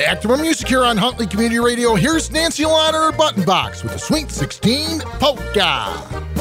Back to more music here on Huntley Community Radio. Here's Nancy Lauder Button Box with the Sweet 16 Polka.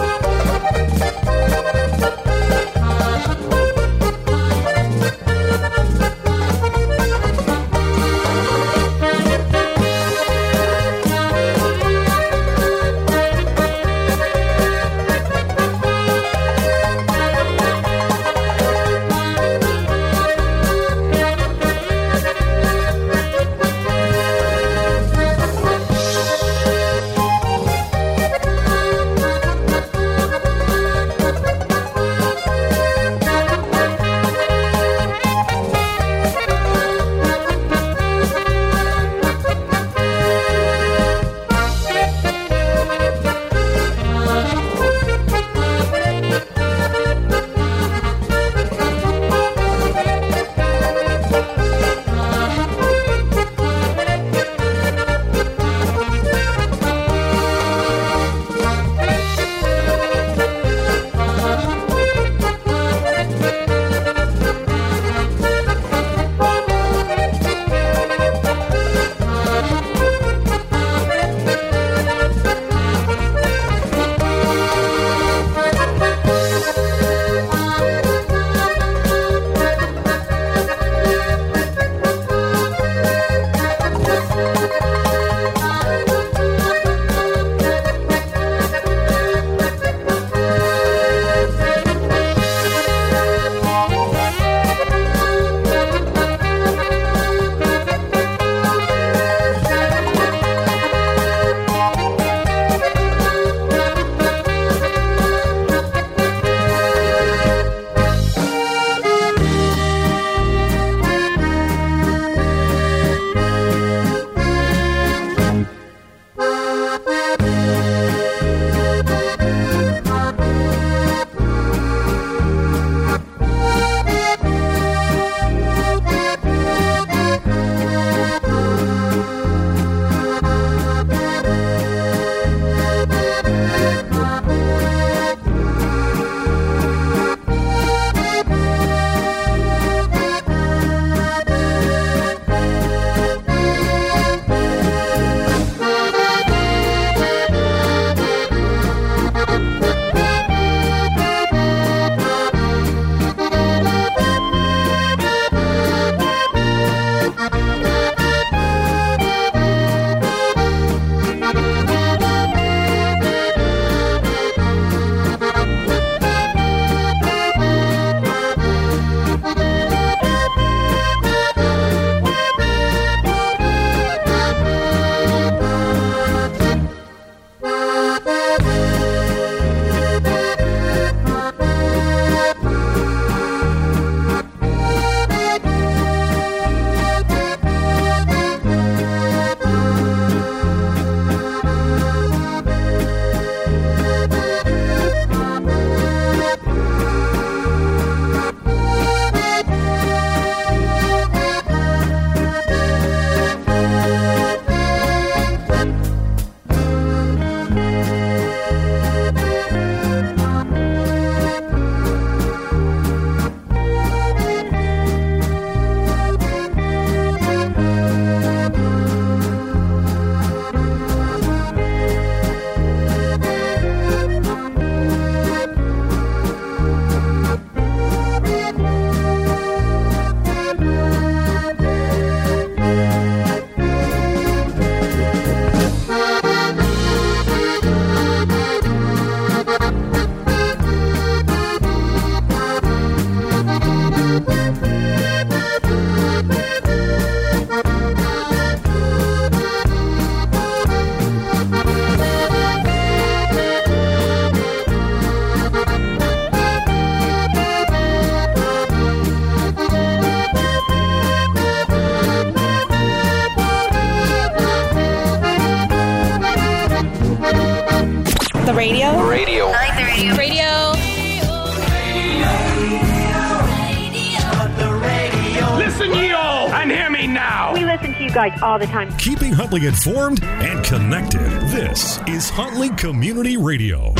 The radio? Radio. I like the radio. Radio. Listen, ye all, and hear me now. We listen to you guys all the time. Keeping Huntley informed and connected. This is Huntley Community Radio.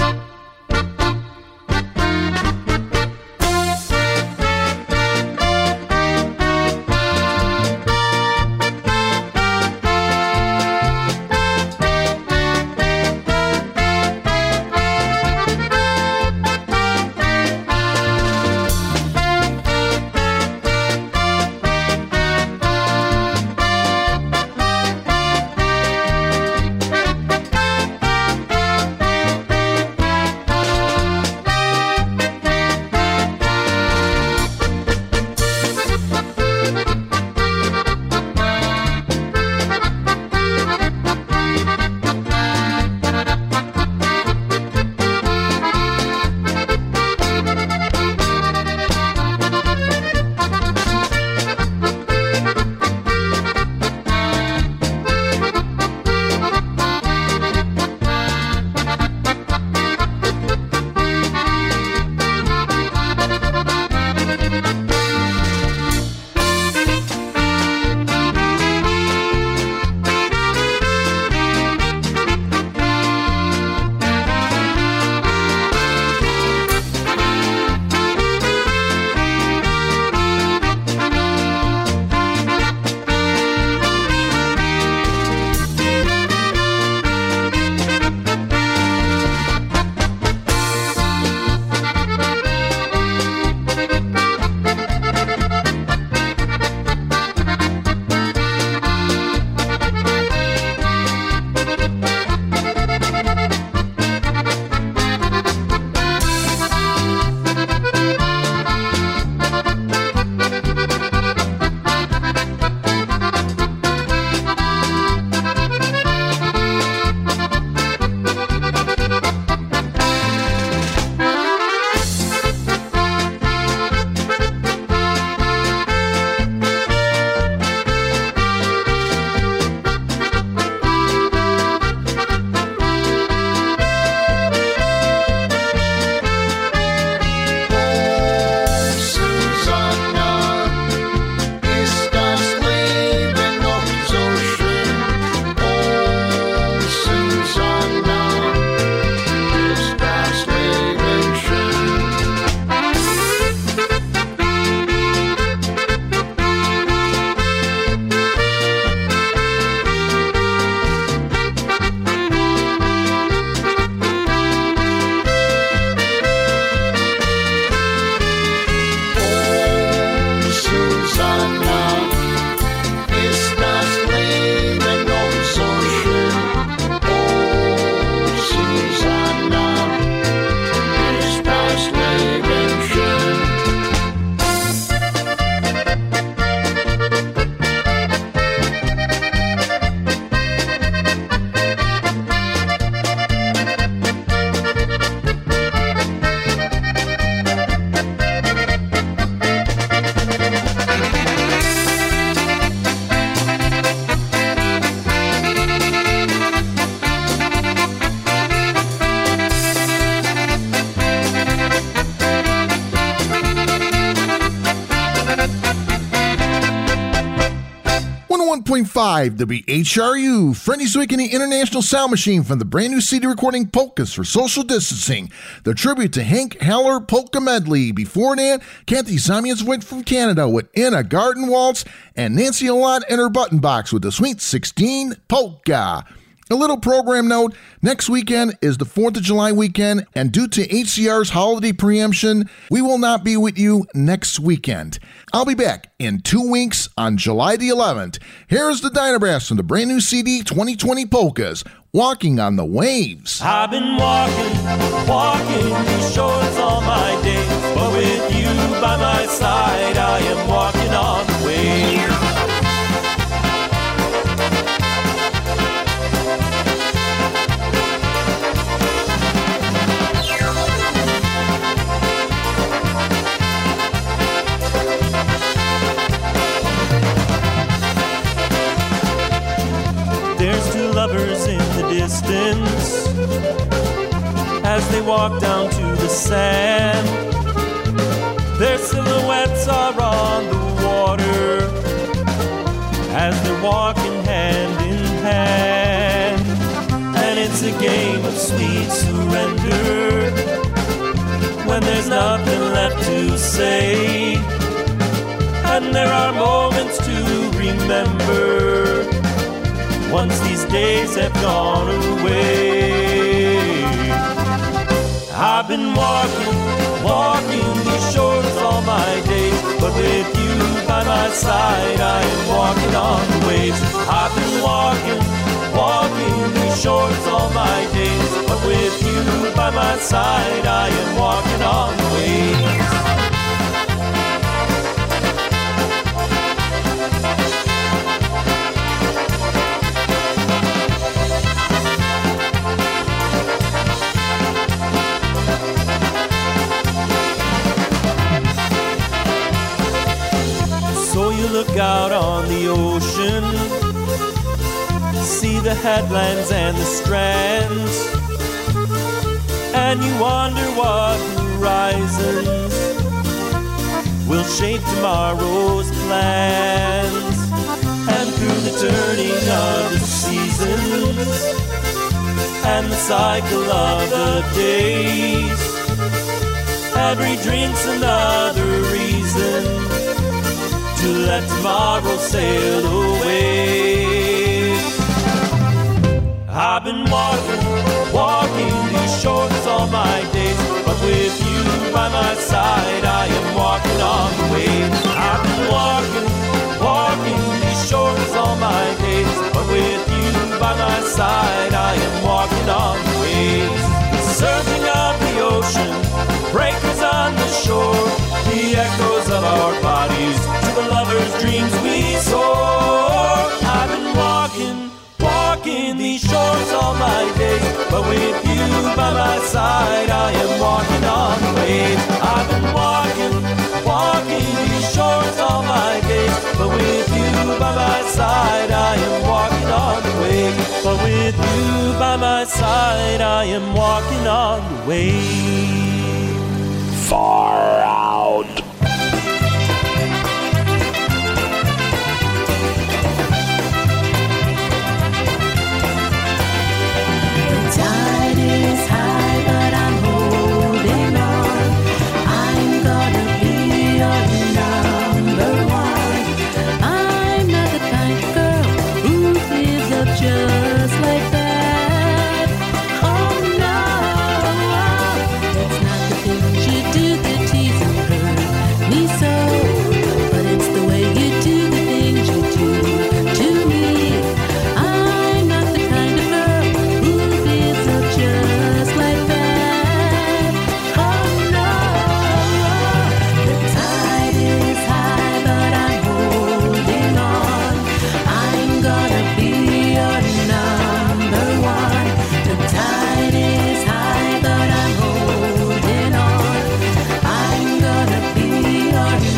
101.5 WHRU, Freddie Zwick and the International Sound Machine from the brand new CD recording Polkas for Social Distancing, the tribute to Hank Haller Polka Medley. Before that, Kathy Zamianowicz from Canada with In a Garden Waltz, and Nancy Alott and her Button Box with the Sweet 16 Polka. A little program note, next weekend is the 4th of July weekend, and due to HCR's holiday preemption, we will not be with you next weekend. I'll be back in 2 weeks on July the 11th. Here's the Dynabrass from the brand new CD 2020 Polkas, Walking on the Waves. I've been walking these shores all my days, but with you by my side, I am walking on the waves. There's two lovers in the distance as they walk down to the sand. Their silhouettes are on the water as they're walking hand in hand. And it's a game of sweet surrender when there's nothing left to say. And there are moments to remember once these days have gone away. I've been walking these shores all my days, but with you by my side, I am walking on the waves. I've been walking these shores all my days, but with you by my side, I am walking on the waves. Look out on the ocean, see the headlands and the strands, and you wonder what horizons will shape tomorrow's plans. And through the turning of the seasons and the cycle of the days, every drink's another reason to let tomorrow sail away. I've been walking these shores all my days, but with you by my side, I am walking on the waves. I've been walking these shores all my days, but with you by my side, I am walking on the waves. The surfing of the ocean, breakers on the shore, the echoes of our bodies, to the lovers' dreams we soar. I've been walking these shores all my days, but with you by my side, I am walking on the waves. I've been walking these shores all my days, but with you by my side, I am walking on the waves. But with you by my side, I am walking on the waves. Far out. Tide is high, but I'm holding on. I'm gonna be your number one. I'm not the kind of girl who gives up just like that. Oh no, it's not the things you do that tease and hurt me so, but it's the way you do the things you do to me. I'm not the kind of girl who gives up just like that. Oh no, the tide is high, but I'm holding on. I'm gonna be your number one. The tide is high, but I'm holding on. I'm gonna be your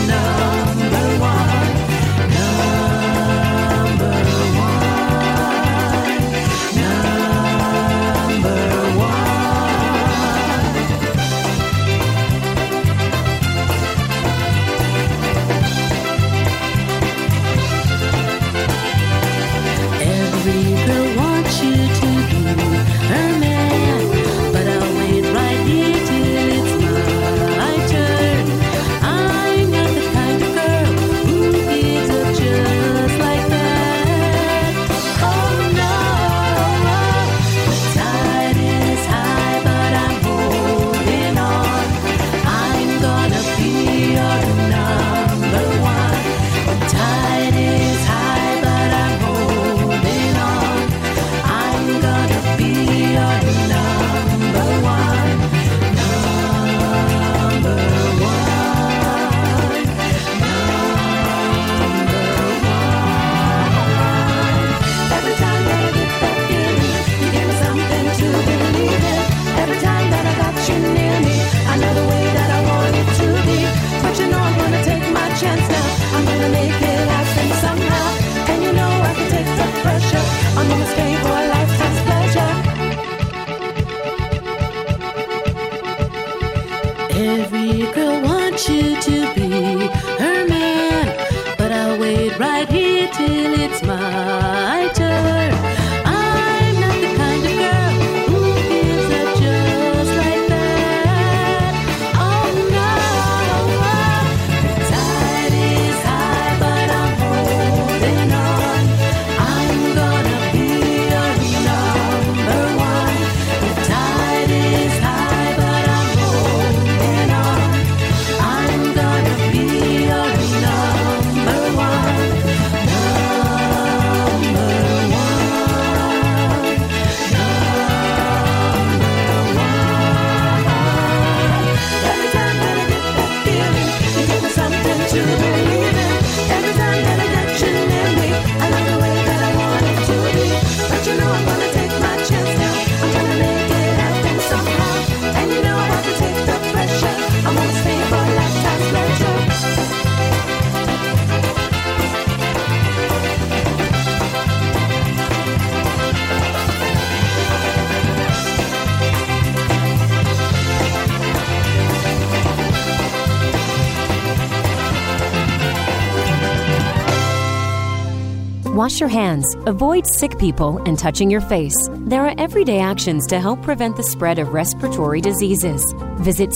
Wash your hands. Avoid sick people and touching your face. There are everyday actions to help prevent the spread of respiratory diseases. Visit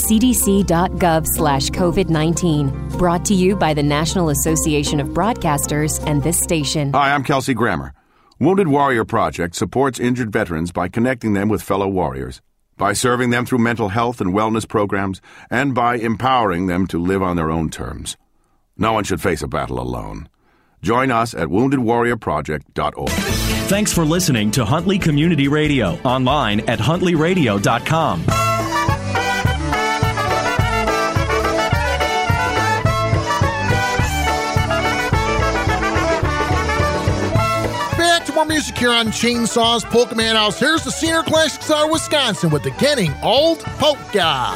cdc.gov/COVID-19. Brought to you by the National Association of Broadcasters and this station. Hi, I'm Kelsey Grammer. Wounded Warrior Project supports injured veterans by connecting them with fellow warriors, by serving them through mental health and wellness programs, and by empowering them to live on their own terms. No one should face a battle alone. Join us at woundedwarriorproject.org. Thanks for listening to Huntley Community Radio, online at huntleyradio.com. Back to more music here on Chainsaws Polka Madhouse. Here's the Senior Classic Star Wisconsin with the Kenning Old Polka.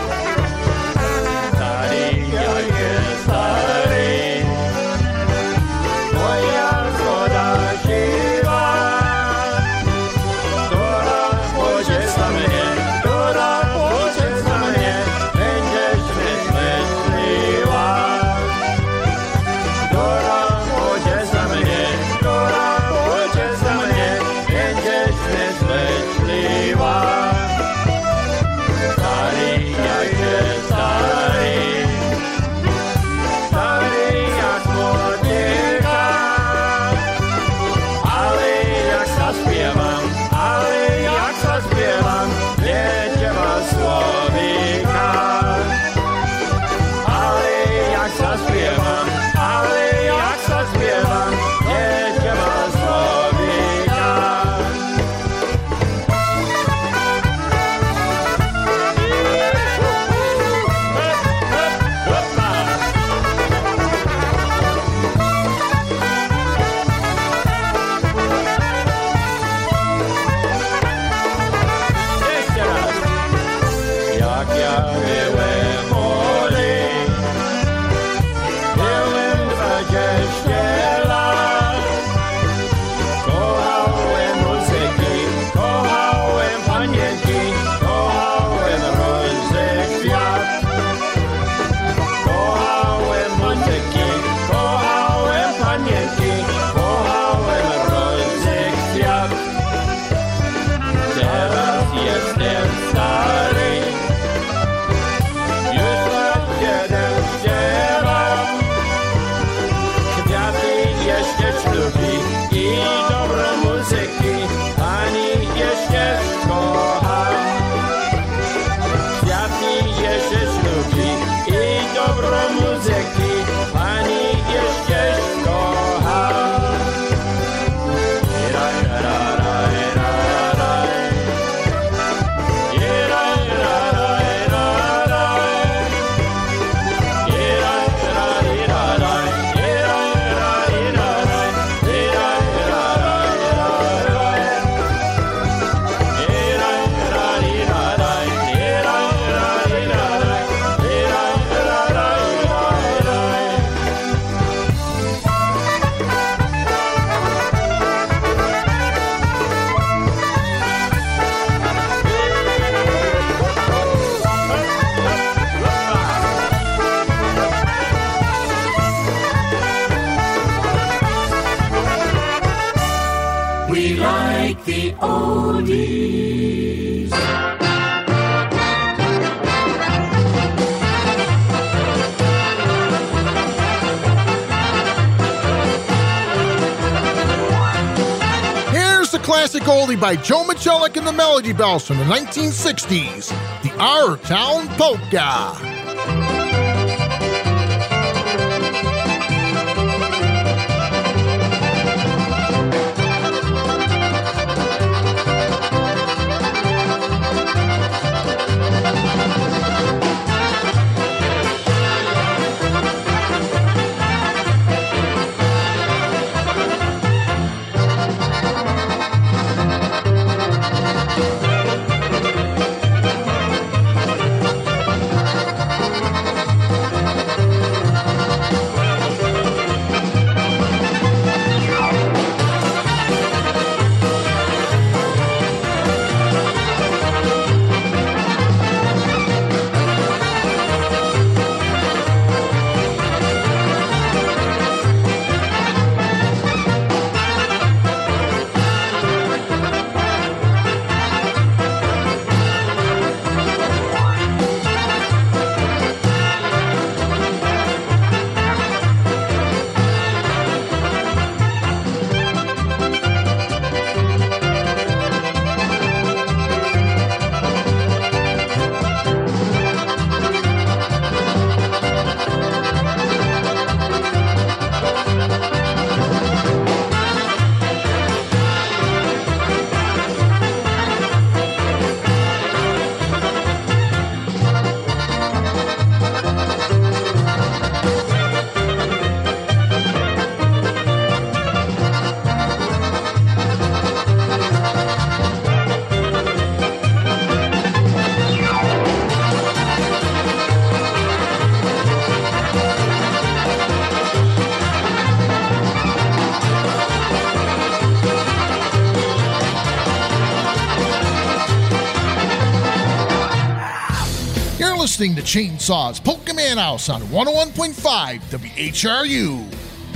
We like the oldies. Here's the classic oldie by Joe Michalek and the Melody Bells from the 1960s, the Our Town Polka. listening to Chainsaws Polka Man House on 101.5 WHRU.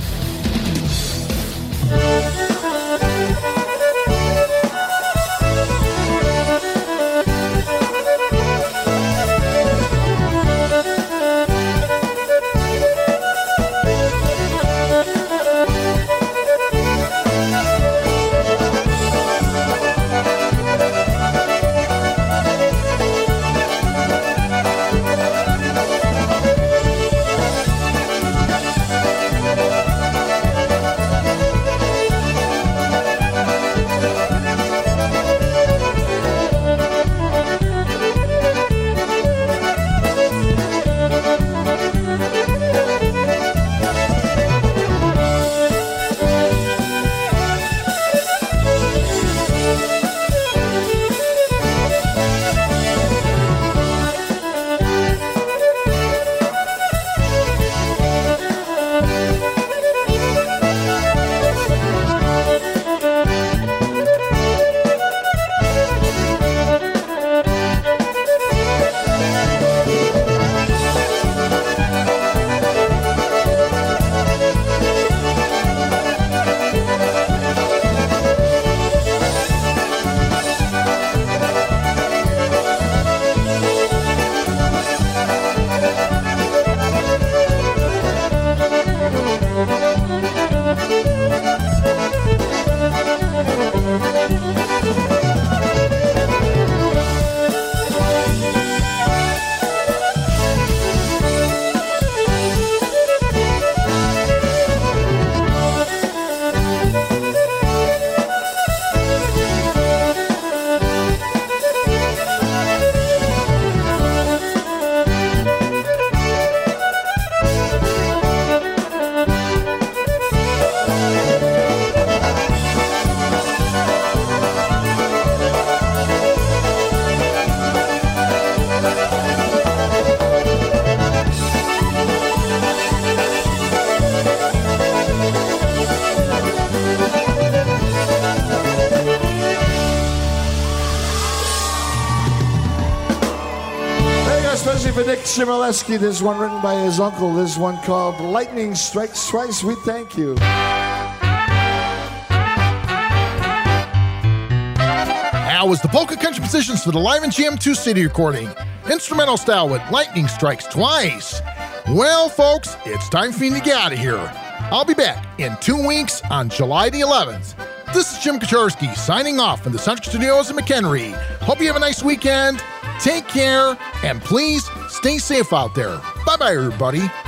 For Dick Chmielewski, this one written by his uncle, this one called Lightning Strikes Twice. We thank you. That was the polka country positions for the Live and Jam 2 CD recording. Instrumental style with Lightning Strikes Twice. Well, folks, it's time for me to get out of here. I'll be back in 2 weeks on July the 11th. This is Jim Kaczorski signing off from the Central Studios in McHenry. Hope you have a nice weekend. Take care, and please stay safe out there. Bye-bye, everybody.